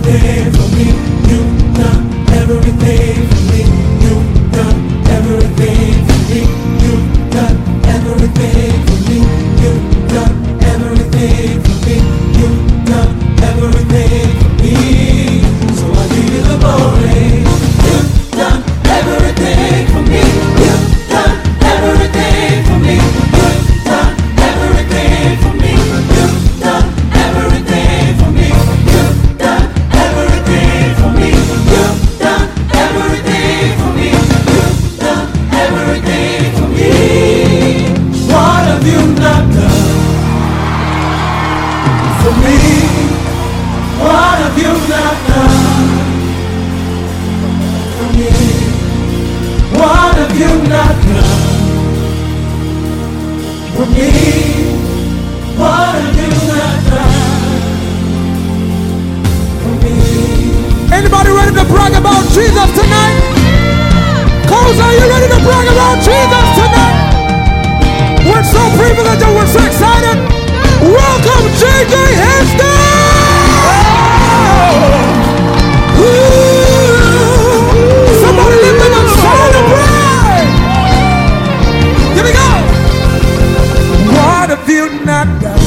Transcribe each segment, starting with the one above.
everything for me. You've done everything for me. You've done everything for me. You've done everything for me. You've done everything for me. You've done everything for me. So I give you the glory. You've done everything for me. You've done everything for me. You've done everything for me. You've done everything for me. You've done everything for me. You've done everything for me. You've done everything for me. What have you not done for me? What have you not done for me? What have you not done for me? What have you not done for me? Anybody ready to brag about Jesus tonight? Coles, are you ready to brag about Jesus tonight? We're so privileged and we're so excited. Welcome J.J. Hester! Somebody lift him up, shout and praise! Here we go! What have you not done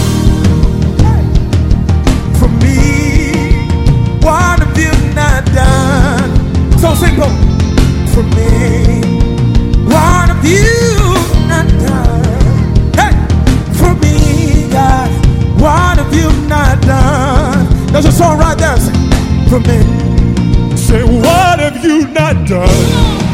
for me? What have you not done? So simple. For me. What have you not done? Hey! For me, God. What have you not done? There's a song right there. Say, for me. Say, what have you not done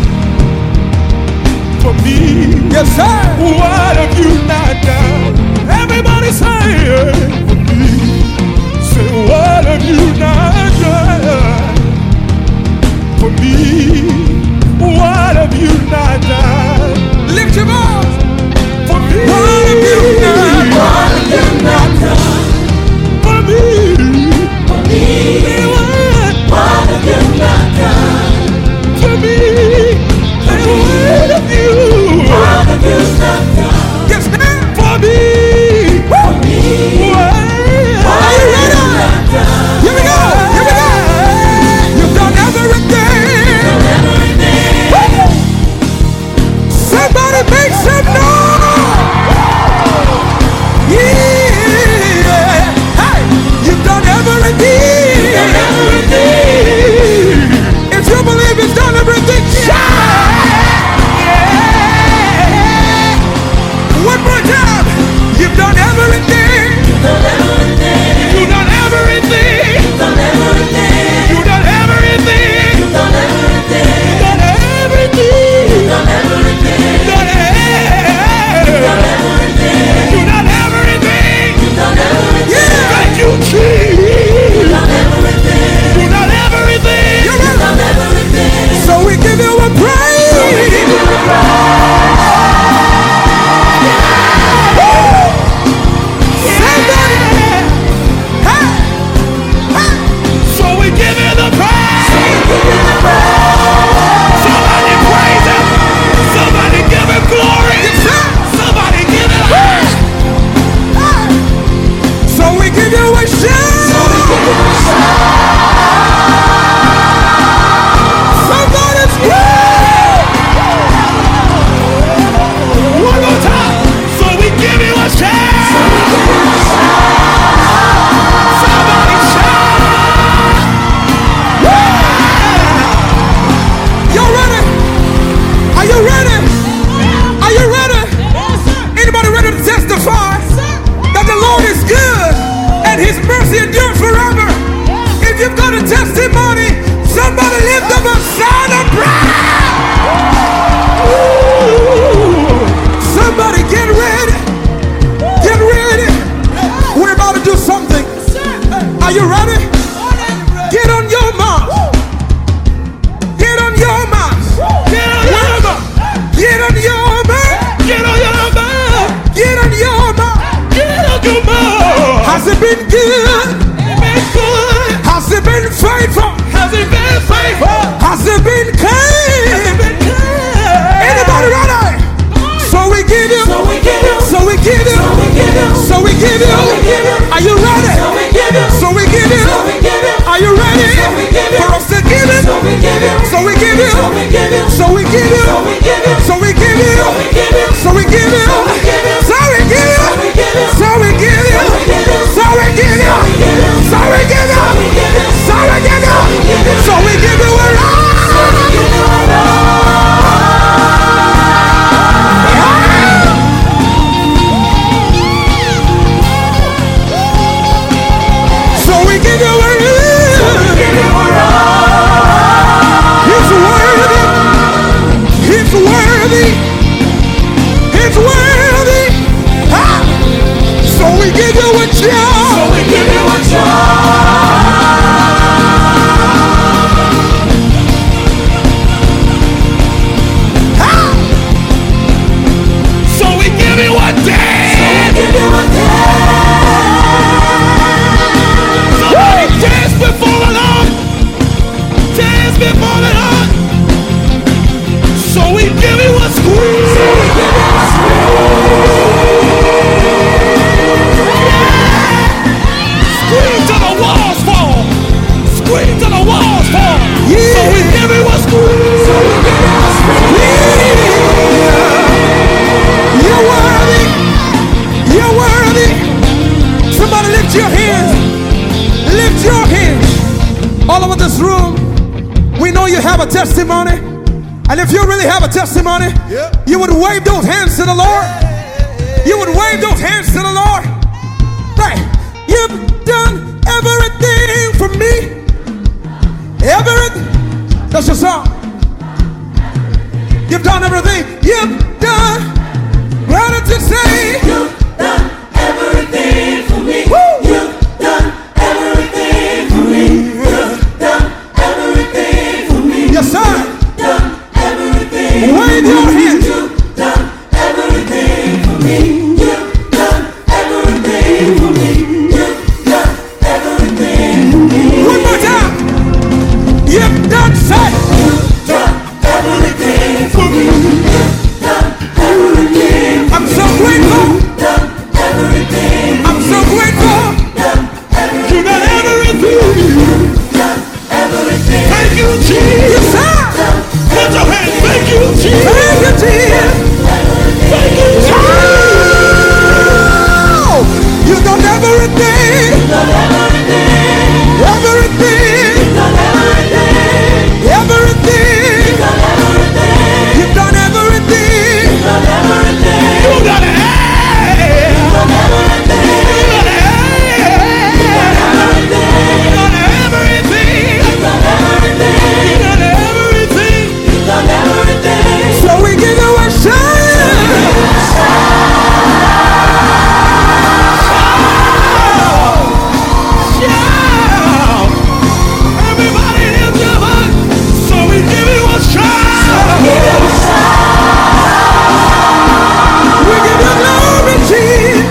for me? Yes, sir. What have you not done? Everybody say it for me. Say, what have you not done for me? What have you not done? Lift your voice. For me. What have you not done? What have you not done For me. for me? What have you not done For me. for me? What have you? What have you not done Yes, sir. For me. for me? What Are you have ready? you not done? Here we go. Here we go. You've done everything. Done everything. Somebody make some noise. Yeah. Hey, you've done everything. Done everything. If you believe it's done everything, shout. Yeah. One more time. You've done everything. Done everything. You done everything. Done everything. You done everything. Done everything. Done everything. Done everything. Done Done everything. You done everything. Done everything. Thank you, Jesus. Done everything. You done everything. You're ready. Done everything. So we give you a praise. Somebody. Hey. Hey. So we give you the praise. Somebody praise him. Somebody give him glory. Yes, sir. Somebody give him praise. So we give you a shout. Somebody's One more time. So we give you a shout. Somebody shout. Y'all ready? Are you ready? Are you ready? Anybody ready to testify that the Lord is good and His mercy endures forever? If you've got a testimony, somebody lift up a sound of praise. Somebody get ready. Get ready. We're about to do something. Are you ready? Get on your mark. Get on your mark. Get on your mark. Get on your mark. Get on your mark. Get on your mark. Get on your mark. Has it been good? It been good. Has it been faithful? Has it been faithful? Has it been this room, we know you have a testimony. And if you really have a testimony, you would wave those hands to the Lord. You would wave those hands to the Lord. Right. You've done everything for me. Everything. That's your song. You've done everything. You've done. Ready to say. You've done everything for me. Woo! You've done everything for me. You've done everything for me. Yes, sir. You've done everything. Wave your hands. You've done everything for me. You've done everything for me. You've done everything for me. One more time. You've done say. You've done everything for me. You've done everything. I'm so grateful. You've done everything. I'm so grateful. You got everything. You've done everything. Thank you, Jesus. Yes, sir. Put your hands. Thank you, Jesus. Thank you, Jesus. Thank you, Jesus. Oh, you've done everything. Everything. Everything. You've done everything. You got it. You got it. You got everything. You got everything. So we give you a shout. Shout! Everybody lift your voice. So we give you a shout. We give you glory, Jesus.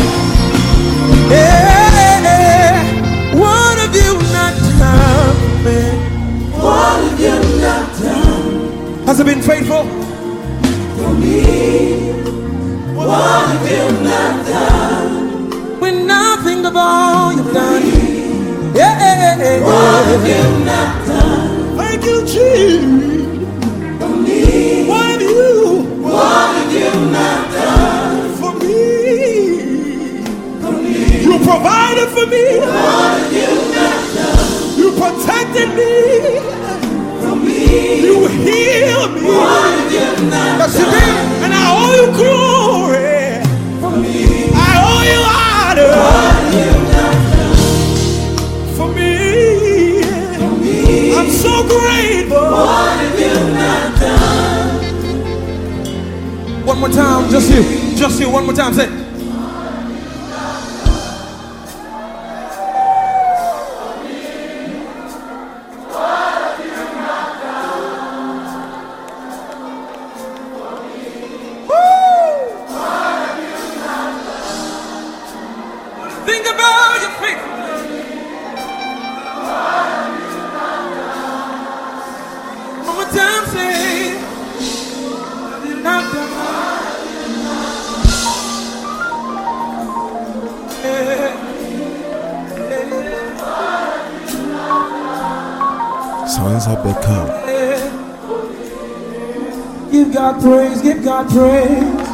Yeah. What have you not done, man? What have you not done Has it been faithful? for me? What have you not done? When nothing of all you've done. Yeah. What have you not done Thank you, Jesus. for me? What have you What have you not done for me? for me? You provided for me. What have you not done You protected me. for me? You healed me. What have you not Yes, you did. And I owe you glory. for me? I owe you honor. What have you not For me. for me? I'm so grateful. What have you not done? One more time, just you, one more time, say. Think about your faith. One more time, say. Not done. Sons have become. Give God praise, give God praise.